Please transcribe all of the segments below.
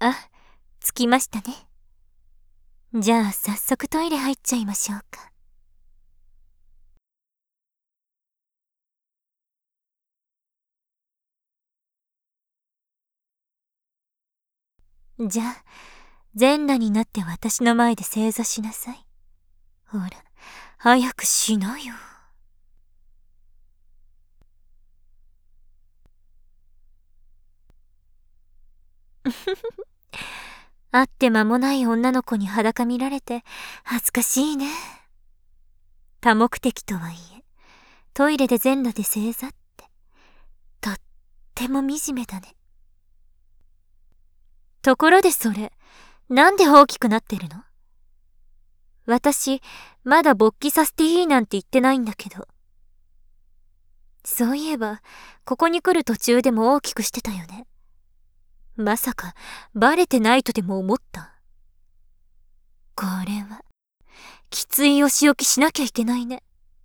あ、着きましたね。じゃあ早速トイレ入っちゃいましょうか。じゃあ、全裸になって私の前で正座しなさい。ほら、早くしなよ。会って間もない女の子に裸見られて恥ずかしいね。多目的とはいえ、トイレで全裸で正座って、とっても惨めだね。ところでそれ、なんで大きくなってるの？私、まだ勃起させていいなんて言ってないんだけど。そういえば、ここに来る途中でも大きくしてたよね。まさか、バレてないとでも思った？これは、きついお仕置きしなきゃいけないね。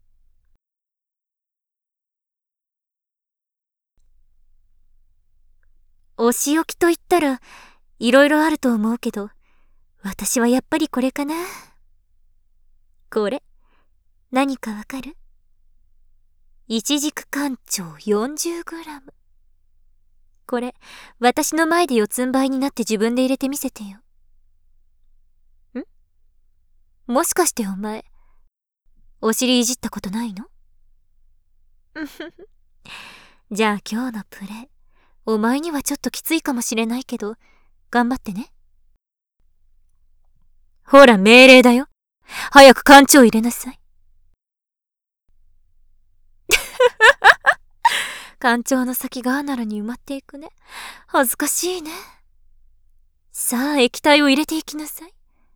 お仕置きと言ったら、いろいろあると思うけど、私はやっぱりこれかな。これ、何かわかる？イチジク干潮 40g。これ、私の前で四つん這いになって自分で入れてみせてよ。もしかしてお前、お尻いじったことないの？じゃあ今日のプレイ、お前にはちょっときついかもしれないけど、頑張ってね。ほら命令だよ。早く干潮入れなさい。干潮の先がアナルに埋まっていくね。恥ずかしいね。さあ液体を入れていきなさい。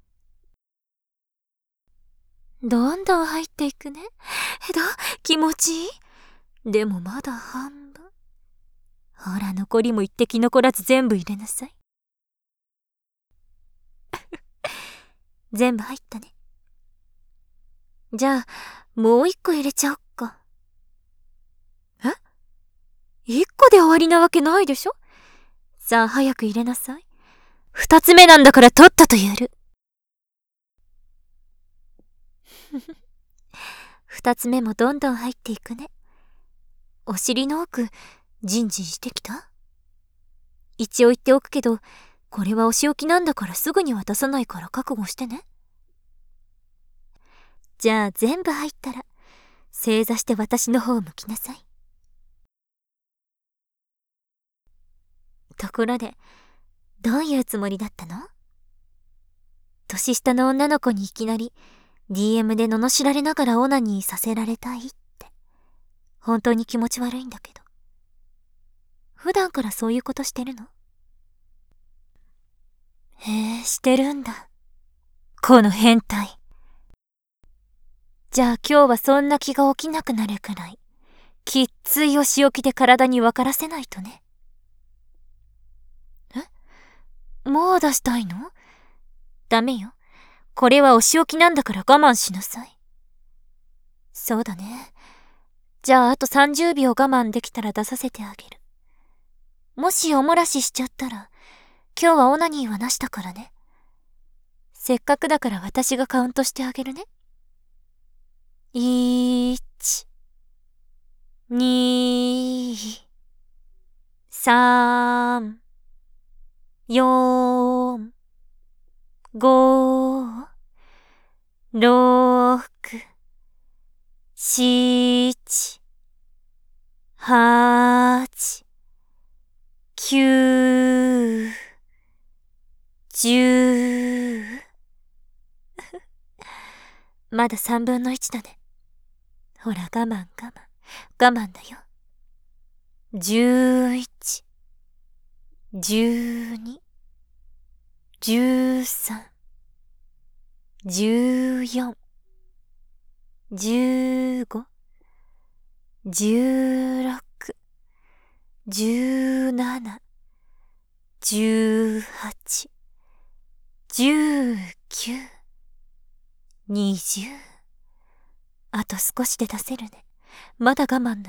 どんどん入っていくね。気持ちいい？でもまだ半分。ほら残りも一滴残らず全部入れなさい。全部入ったね。じゃあもう一個入れちゃおっか。一個で終わりなわけないでしょ。さあ早く入れなさい。二つ目なんだからとっととやる。二つ目もどんどん入っていくね。お尻の奥、ジンジンしてきた？一応言っておくけど、これはお仕置きなんだからすぐには出さないから覚悟してね。じゃあ全部入ったら、正座して私の方を向きなさい。ところで、どういうつもりだったの？年下の女の子にいきなり、DM で罵られながらオナニーさせられたいって。本当に気持ち悪いんだけど。普段からそういうことしてるの？へえ、してるんだ。この変態。じゃあ今日はそんな気が起きなくなるくらい、きっついお仕置きで体に分からせないとね。もう出したいの？ダメよ。これはお仕置きなんだから我慢しなさい。そうだね。じゃああと30秒我慢できたら出させてあげる。もしおもらししちゃったら、今日はオナニーはなしだからね。せっかくだから私がカウントしてあげるね。1、2、3、4、5、6、7、8、9、10。まだ3分の1だね。ほら我慢我慢。我慢だよ。11、12、13、14、15、16、17、18、19、20。あと少しで出せるね。まだ我慢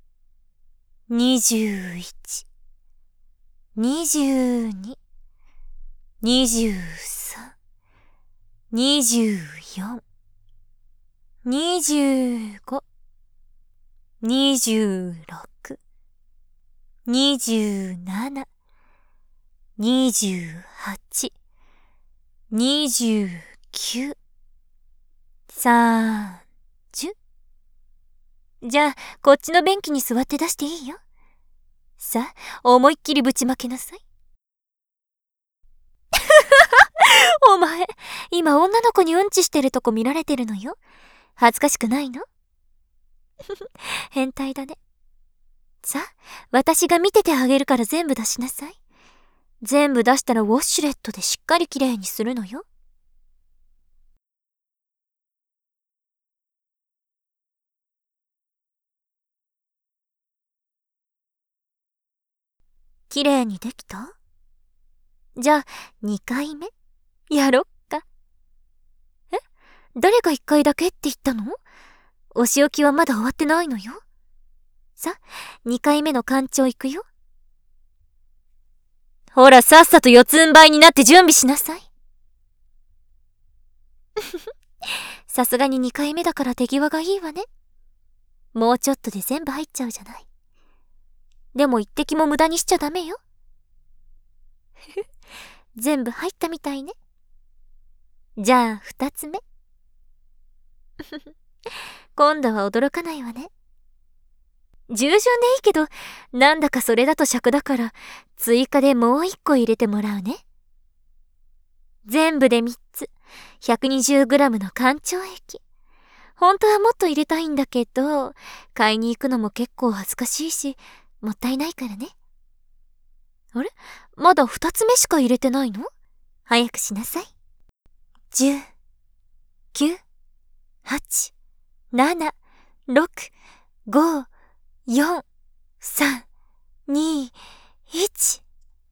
だよ。21、22、 23、24、25、26、27、28、29、30。じゃあ、こっちの便器に座って出していいよ。さあ、思いっきりぶちまけなさい。お前、今女の子にうんちしてるとこ見られてるのよ。恥ずかしくないの？変態だね。さあ、私が見ててあげるから全部出しなさい。全部出したらウォッシュレットでしっかりきれいにするのよ。きれいにできた？じゃあ、2回目やろっか。え？誰が1回だけって言ったの？お仕置きはまだ終わってないのよ。さ、2回目の干潮行くよ。ほら、さっさと四つん這いになって準備しなさい。さすがに2回目だから手際がいいわね。もうちょっとで全部入っちゃうじゃない。でも一滴も無駄にしちゃダメよ。全部入ったみたいね。じゃあ2つ目。今度は驚かないわね。従順でいいけど、なんだかそれだと尺だから、追加でもう1個入れてもらうね。全部で3つ、120g の干潮液。本当はもっと入れたいんだけど、買いに行くのも結構恥ずかしいし、もったいないからね。あれ？まだ2つ目しか入れてないの？早くしなさい。10、9、8、7、6、5、4、3、2、1。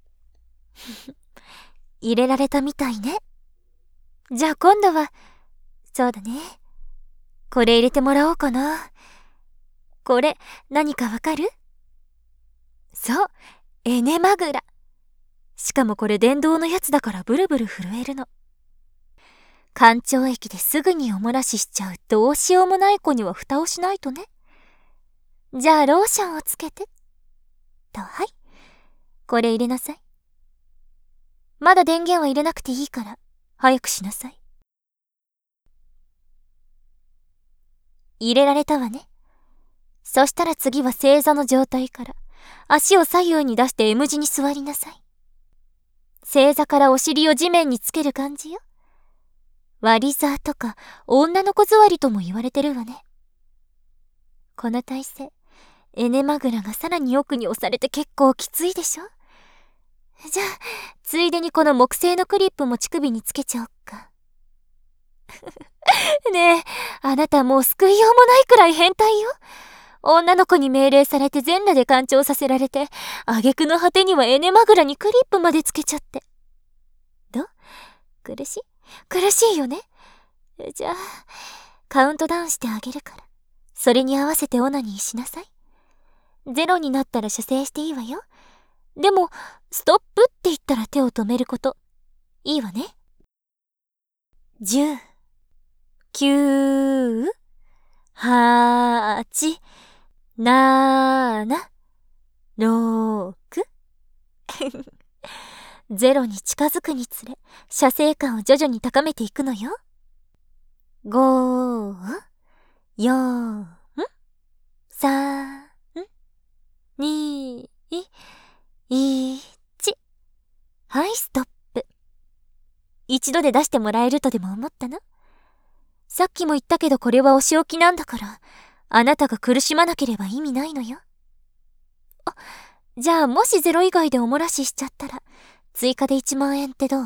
入れられたみたいね。じゃあ今度は、そうだね。これ入れてもらおうかな。これ、何かわかる？そう、エネマグラ。しかもこれ電動のやつだからブルブル震えるの。干潮液ですぐにお漏らししちゃうどうしようもない子には蓋をしないとね。じゃあローションをつけて。と、はい。これ入れなさい。まだ電源は入れなくていいから、早くしなさい。入れられたわね。そしたら次は正座の状態から、足を左右に出して M 字に座りなさい。正座からお尻を地面につける感じよ。割り座とか女の子座りとも言われてるわね。この体勢、エネマグラがさらに奥に押されて結構きついでしょ？じゃあ、ついでにこの木製のクリップも乳首につけちゃおっか。ねえ、あなたもう救いようもないくらい変態よ。女の子に命令されて全裸で干潮させられて、挙句の果てにはエネマグラにクリップまでつけちゃって。ど？苦しいよね。じゃあ、カウントダウンしてあげるから。それに合わせてオナニーしなさい。0になったら射精していいわよ。でも、ストップって言ったら手を止めること。いいわね。10、9、8、7、6。0に近づくにつれ、射精感を徐々に高めていくのよ。5、4、3、2、1。はい、ストップ。一度で出してもらえるとでも思ったの？さっきも言ったけどこれはお仕置きなんだから、あなたが苦しまなければ意味ないのよ。あ、じゃあもし0以外でお漏らししちゃったら、追加で1万円ってどう？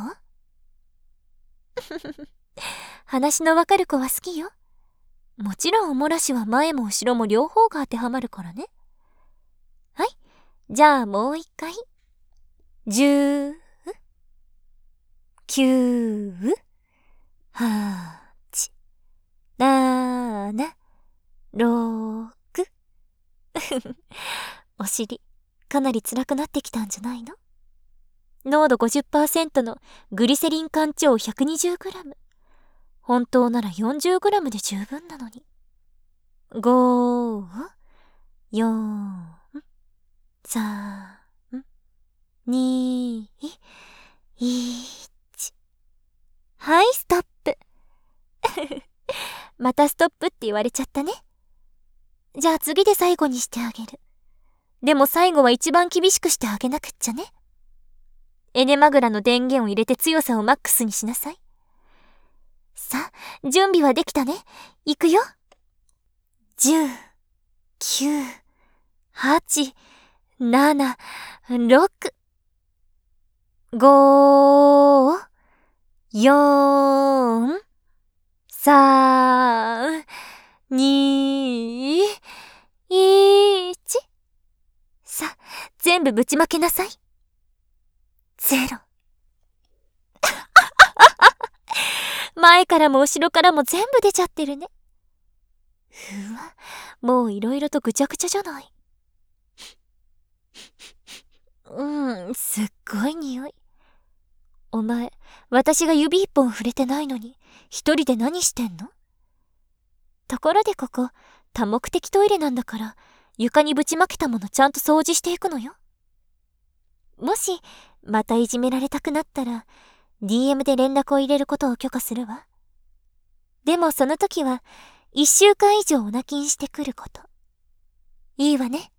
話のわかる子は好きよ。もちろんお漏らしは前も後ろも両方が当てはまるからね。はい。じゃあもう一回。10、9、8、7、6。お尻、かなり辛くなってきたんじゃないの？ 濃度 50% のグリセリン甘腸 120g。本当なら 40g で十分なのに。5、4、3、2、1。はい、ストップ。またストップって言われちゃったね。じゃあ次で最後にしてあげる。でも最後は一番厳しくしてあげなくっちゃね。エネマグラの電源を入れて強さをマックスにしなさい。さあ、準備はできたね。いくよ。10、9、8、7、6、5、4、3、2、1。さあ、全部ぶちまけなさい。0。前からも後ろからも全部出ちゃってるね。うわ、もういろいろとぐちゃぐちゃじゃない。すっごい匂い。お前、私が指一本触れてないのに、一人で何してんの？ところでここ、多目的トイレなんだから、床にぶちまけたものちゃんと掃除していくのよ。もし、またいじめられたくなったら、DM で連絡を入れることを許可するわ。でもその時は、1週間以上オナキンしてくること。いいわね。